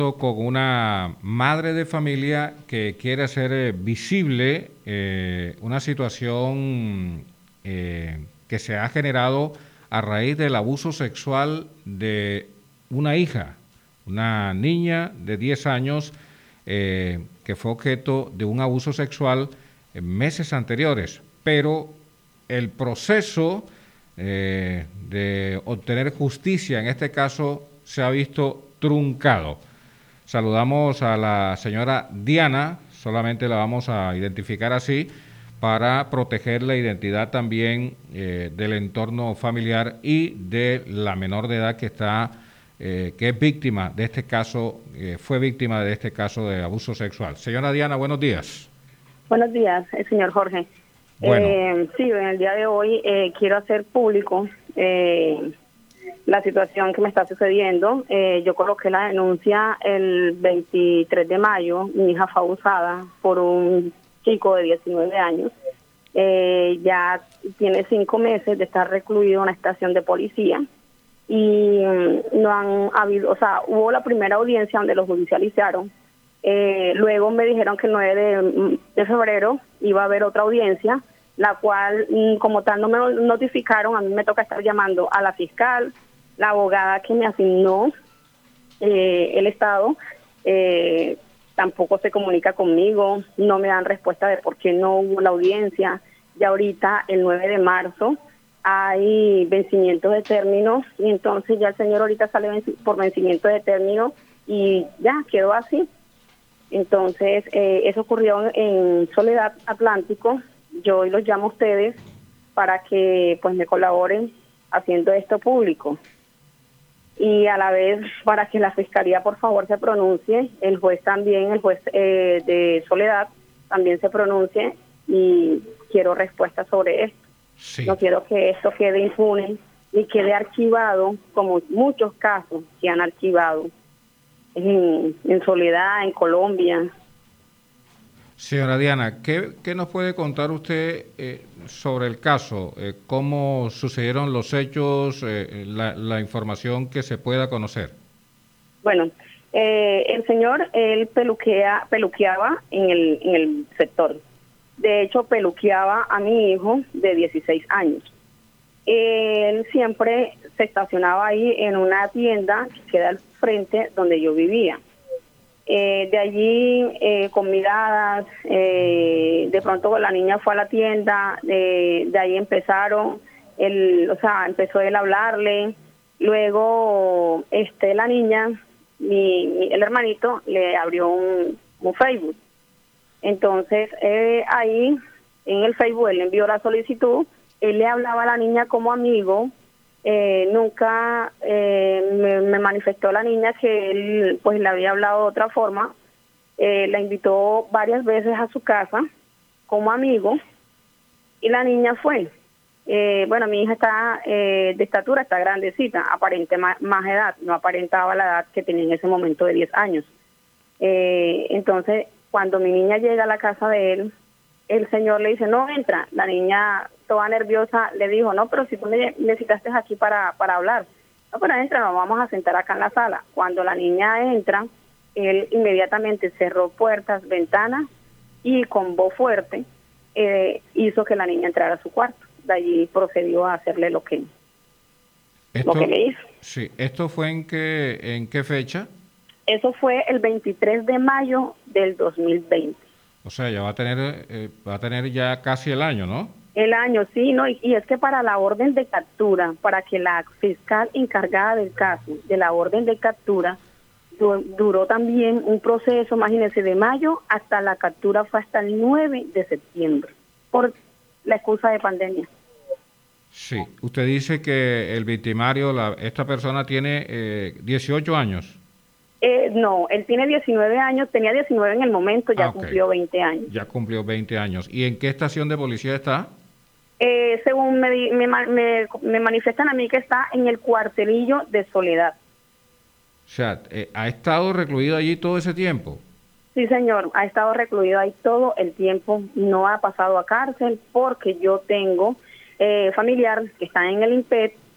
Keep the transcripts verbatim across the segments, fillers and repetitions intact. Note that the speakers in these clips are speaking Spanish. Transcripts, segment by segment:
con una madre de familia que quiere hacer eh, visible eh, una situación eh, que se ha generado a raíz del abuso sexual de una hija, una niña de diez años eh, que fue objeto de un abuso sexual en meses anteriores, pero el proceso eh, de obtener justicia en este caso se ha visto truncado. Saludamos a la señora Diana, solamente la vamos a identificar así, para proteger la identidad también eh, del entorno familiar y de la menor de edad que está, eh, que es víctima de este caso, eh, fue víctima de este caso de abuso sexual. Señora Diana, buenos días. Buenos días, eh, señor Jorge. Bueno. Eh, sí, en el día de hoy eh, quiero hacer público eh, la situación que me está sucediendo. Eh, yo coloqué la denuncia el veintitrés de mayo. Mi hija fue abusada por un chico de diecinueve años. Eh, ya tiene cinco meses de estar recluido en una estación de policía y mm, no han habido, o sea, hubo la primera audiencia donde lo judicializaron. Eh, luego me dijeron que el nueve de, de febrero iba a haber otra audiencia, la cual mm, como tal no me notificaron. A mí me toca estar llamando a la fiscal, la abogada que me asignó eh, el Estado, eh, tampoco se comunica conmigo, no me dan respuesta de por qué no hubo la audiencia. Ya ahorita, el nueve de marzo, hay vencimiento de términos y entonces ya el señor ahorita sale venci- por vencimiento de término y ya quedó así. Entonces, eh, eso ocurrió en Soledad Atlántico. Yo hoy los llamo a ustedes para que pues me colaboren haciendo esto público. Y a la vez para que la Fiscalía por favor se pronuncie, el juez también, el juez eh, de Soledad también se pronuncie y quiero respuesta sobre esto. Sí. No quiero que esto quede impune ni quede archivado como muchos casos que han archivado en, en Soledad, en Colombia. Señora Diana, ¿qué, qué nos puede contar usted eh, sobre el caso? Eh, ¿Cómo sucedieron los hechos, eh, la, la información que se pueda conocer? Bueno, eh, el señor, él peluquea, peluqueaba en el, en el sector. De hecho, peluqueaba a mi hijo de dieciséis años. Él siempre se estacionaba ahí en una tienda que queda al frente donde yo vivía. Eh, de allí, eh, con miradas, eh, de pronto la niña fue a la tienda, de, de ahí empezaron, el, o sea, empezó él a hablarle, luego este la niña, mi, mi- el hermanito, le abrió un, un Facebook. Entonces, eh, ahí, en el Facebook, él le envió la solicitud, él le hablaba a la niña como amigo. Eh, nunca eh, me, me manifestó la niña que él pues le había hablado de otra forma. Eh, la invitó varias veces a su casa como amigo y la niña fue. Eh, bueno, mi hija está eh, de estatura, está grandecita, aparente más, más edad, no aparentaba la edad que tenía en ese momento de diez años. Eh, entonces, cuando mi niña llega a la casa de él, el señor le dice, no, entra. La niña, toda nerviosa, le dijo, no, pero si tú me necesitaste aquí para, para hablar. No, pero entra, nos vamos a sentar acá en la sala. Cuando la niña entra, él inmediatamente cerró puertas, ventanas y con voz fuerte eh, hizo que la niña entrara a su cuarto. De allí procedió a hacerle lo que, lo que Esto, le hizo. sí, ¿esto fue en qué, en qué fecha? Eso fue el veintitrés de mayo del dos mil veinte. O sea, ya va a tener, eh, va a tener ya casi el año, ¿no? El año, sí, ¿no? Y, y es que para la orden de captura, para que la fiscal encargada del caso de la orden de captura, du- duró también un proceso, imagínense, de mayo hasta la captura fue hasta el nueve de septiembre, por la excusa de pandemia. Sí. Usted dice que el victimario, la, esta persona tiene eh, dieciocho años. Eh, no, él tiene diecinueve años, tenía diecinueve en el momento, Ah, ya ok. cumplió veinte años. Ya cumplió veinte años. ¿Y en qué estación de policía está? Eh, según me, di- me, ma- me, me manifiestan a mí que está en el cuartelillo de Soledad. O sea, eh, ¿ha estado recluido allí todo ese tiempo? Sí, señor, ha estado recluido ahí todo el tiempo, no ha pasado a cárcel porque yo tengo eh, familiar que está en el INPET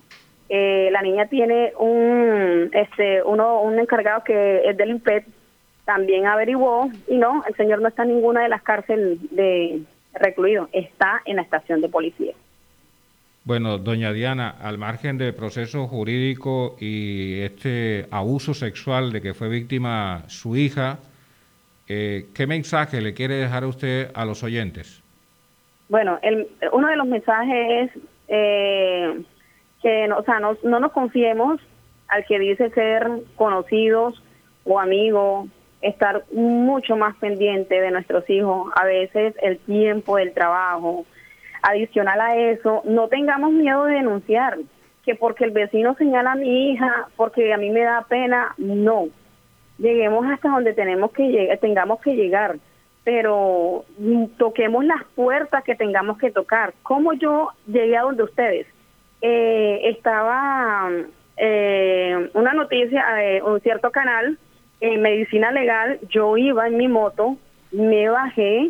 Eh, la niña tiene un, este, uno, un encargado que es del INPET, también averiguó y no, el señor no está en ninguna de las cárceles de recluido, está en la estación de policía. Bueno, doña Diana, al margen del proceso jurídico y este abuso sexual de que fue víctima su hija, eh, ¿qué mensaje le quiere dejar a usted a los oyentes? Bueno, el, uno de los mensajes es eh, que no, o sea, no, no nos confiemos al que dice ser conocidos o amigos, estar mucho más pendiente de nuestros hijos, a veces el tiempo del trabajo. Adicional a eso, no tengamos miedo de denunciar, que porque el vecino señala a mi hija, porque a mí me da pena, no. Lleguemos hasta donde tenemos que llegar, tengamos que llegar, pero mm, toquemos las puertas que tengamos que tocar. ¿Cómo yo llegué a donde ustedes? Eh, estaba eh, una noticia de un cierto canal, en Medicina Legal, yo iba en mi moto, me bajé,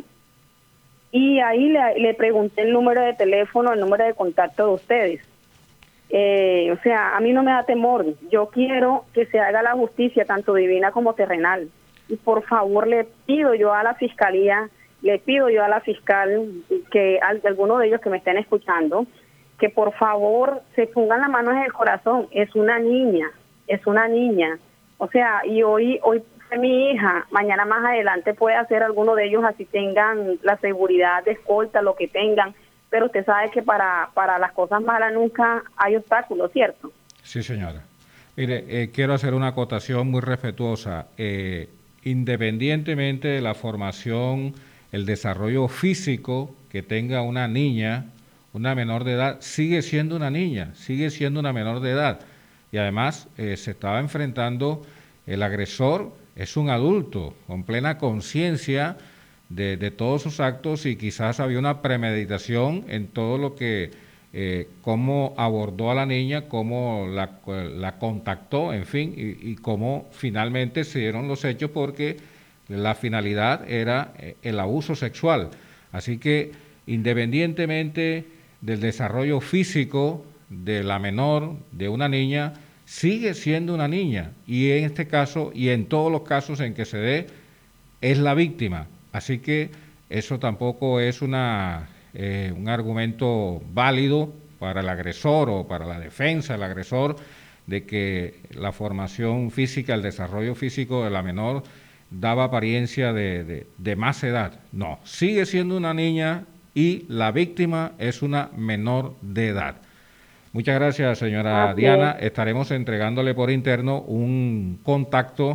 y ahí le, le pregunté el número de teléfono, el número de contacto de ustedes. Eh, o sea, a mí no me da temor. Yo quiero que se haga la justicia, tanto divina como terrenal. Y por favor le pido yo a la fiscalía, le pido yo a la fiscal, que a alguno de ellos que me estén escuchando, que por favor se pongan la mano en el corazón. Es una niña, es una niña. O sea, y hoy, hoy fue mi hija, mañana más adelante puede hacer alguno de ellos, así tengan la seguridad de escolta, lo que tengan, pero usted sabe que para, para las cosas malas nunca hay obstáculos, ¿cierto? Sí, señora. Mire, eh, quiero hacer una acotación muy respetuosa. Eh, independientemente de la formación, el desarrollo físico que tenga una niña, una menor de edad, sigue siendo una niña, sigue siendo una menor de edad. Y además eh, se estaba enfrentando, el agresor es un adulto con plena conciencia de, de todos sus actos y quizás había una premeditación en todo lo que, eh, cómo abordó a la niña, cómo la, la contactó, en fin, y, y cómo finalmente se dieron los hechos porque la finalidad era el abuso sexual. Así que independientemente del desarrollo físico de la menor, de una niña, sigue siendo una niña y en este caso y en todos los casos en que se dé es la víctima. Así que eso tampoco es una, eh, un argumento válido para el agresor o para la defensa del agresor de que la formación física, el desarrollo físico de la menor daba apariencia de, de, de más edad. No, sigue siendo una niña y la víctima es una menor de edad. Muchas gracias, señora Diana. Estaremos entregándole por interno un contacto